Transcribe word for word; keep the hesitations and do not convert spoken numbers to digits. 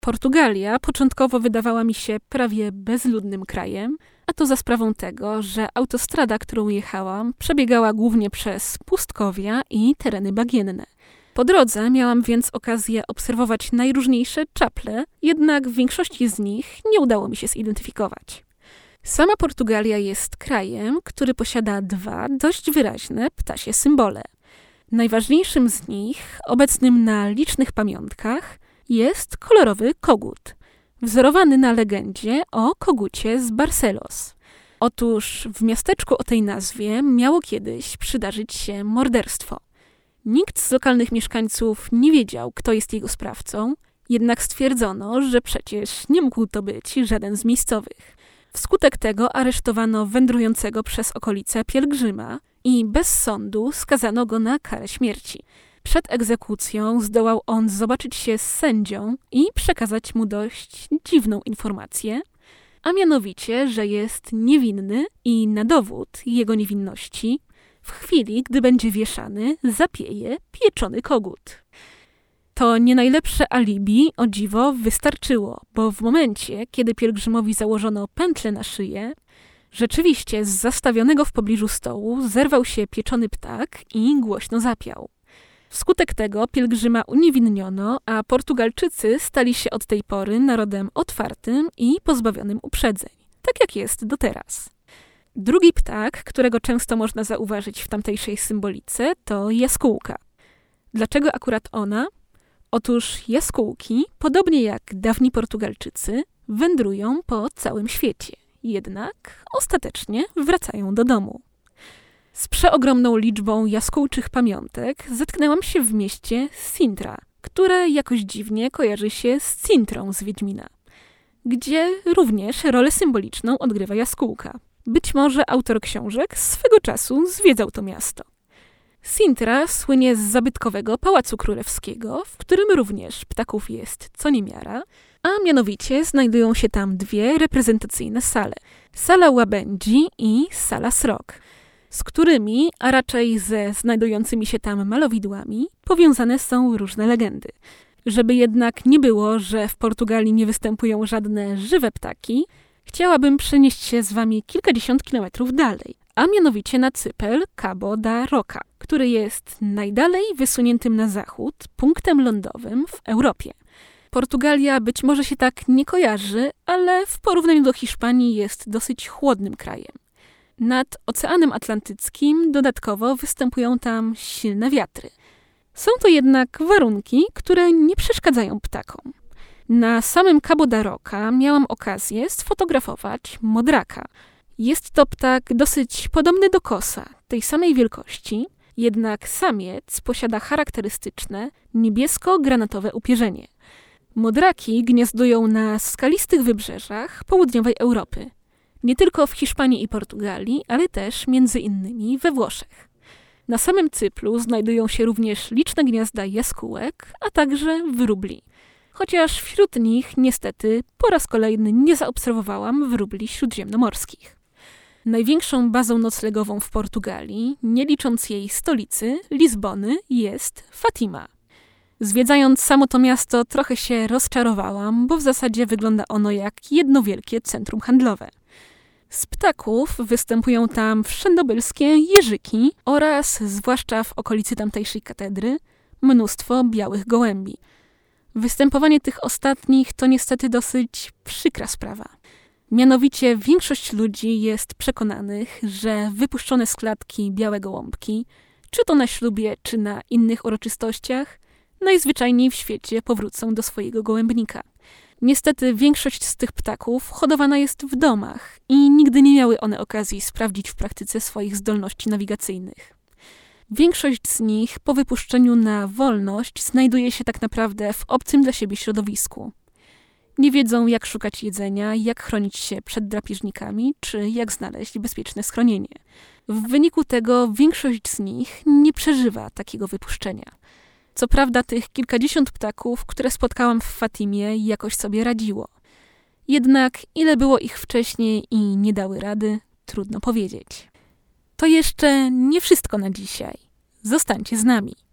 Portugalia początkowo wydawała mi się prawie bezludnym krajem, a to za sprawą tego, że autostrada, którą jechałam, przebiegała głównie przez pustkowia i tereny bagienne. Po drodze miałam więc okazję obserwować najróżniejsze czaple, jednak w większości z nich nie udało mi się zidentyfikować. Sama Portugalia jest krajem, który posiada dwa dość wyraźne ptasie symbole. Najważniejszym z nich, obecnym na licznych pamiątkach, jest kolorowy kogut, wzorowany na legendzie o kogucie z Barcelos. Otóż w miasteczku o tej nazwie miało kiedyś przydarzyć się morderstwo. Nikt z lokalnych mieszkańców nie wiedział, kto jest jego sprawcą, jednak stwierdzono, że przecież nie mógł to być żaden z miejscowych. Wskutek tego aresztowano wędrującego przez okolice pielgrzyma i bez sądu skazano go na karę śmierci. Przed egzekucją zdołał on zobaczyć się z sędzią i przekazać mu dość dziwną informację, a mianowicie, że jest niewinny i na dowód jego niewinności w chwili, gdy będzie wieszany, zapieje pieczony kogut. To nie najlepsze alibi, o dziwo, wystarczyło, bo w momencie, kiedy pielgrzymowi założono pętlę na szyję, rzeczywiście z zastawionego w pobliżu stołu zerwał się pieczony ptak i głośno zapiał. Wskutek tego pielgrzyma uniewinniono, a Portugalczycy stali się od tej pory narodem otwartym i pozbawionym uprzedzeń, tak jak jest do teraz. Drugi ptak, którego często można zauważyć w tamtejszej symbolice, to jaskółka. Dlaczego akurat ona? Otóż jaskółki, podobnie jak dawni Portugalczycy, wędrują po całym świecie, jednak ostatecznie wracają do domu. Z przeogromną liczbą jaskółczych pamiątek zetknęłam się w mieście Sintra, które jakoś dziwnie kojarzy się z Cintrą z Wiedźmina, gdzie również rolę symboliczną odgrywa jaskółka. Być może autor książek swego czasu zwiedzał to miasto. Sintra słynie z zabytkowego Pałacu Królewskiego, w którym również ptaków jest co niemiara, a mianowicie znajdują się tam dwie reprezentacyjne sale. Sala łabędzi i sala srok, z którymi, a raczej ze znajdującymi się tam malowidłami, powiązane są różne legendy. Żeby jednak nie było, że w Portugalii nie występują żadne żywe ptaki, chciałabym przenieść się z wami kilkadziesiąt kilometrów dalej, a mianowicie na cypel Cabo da Roca, który jest najdalej wysuniętym na zachód punktem lądowym w Europie. Portugalia być może się tak nie kojarzy, ale w porównaniu do Hiszpanii jest dosyć chłodnym krajem. Nad Oceanem Atlantyckim dodatkowo występują tam silne wiatry. Są to jednak warunki, które nie przeszkadzają ptakom. Na samym Cabo da Roca miałam okazję sfotografować modraka. Jest to ptak dosyć podobny do kosa, tej samej wielkości, jednak samiec posiada charakterystyczne niebiesko-granatowe upierzenie. Modraki gniazdują na skalistych wybrzeżach południowej Europy. Nie tylko w Hiszpanii i Portugalii, ale też między innymi we Włoszech. Na samym Cypru znajdują się również liczne gniazda jaskółek, a także wróbli. Chociaż wśród nich niestety po raz kolejny nie zaobserwowałam wróbli śródziemnomorskich. Największą bazą noclegową w Portugalii, nie licząc jej stolicy, Lizbony, jest Fatima. Zwiedzając samo to miasto trochę się rozczarowałam, bo w zasadzie wygląda ono jak jedno wielkie centrum handlowe. Z ptaków występują tam wszędobylskie jeżyki oraz, zwłaszcza w okolicy tamtejszej katedry, mnóstwo białych gołębi. Występowanie tych ostatnich to niestety dosyć przykra sprawa. Mianowicie większość ludzi jest przekonanych, że wypuszczone z klatki białe gołąbki, czy to na ślubie, czy na innych uroczystościach, najzwyczajniej w świecie powrócą do swojego gołębnika. Niestety większość z tych ptaków hodowana jest w domach i nigdy nie miały one okazji sprawdzić w praktyce swoich zdolności nawigacyjnych. Większość z nich po wypuszczeniu na wolność znajduje się tak naprawdę w obcym dla siebie środowisku. Nie wiedzą, jak szukać jedzenia, jak chronić się przed drapieżnikami, czy jak znaleźć bezpieczne schronienie. W wyniku tego większość z nich nie przeżywa takiego wypuszczenia. Co prawda tych kilkadziesiąt ptaków, które spotkałam w Fatimie, jakoś sobie radziło. Jednak ile było ich wcześniej i nie dały rady, trudno powiedzieć. To jeszcze nie wszystko na dzisiaj. Zostańcie z nami.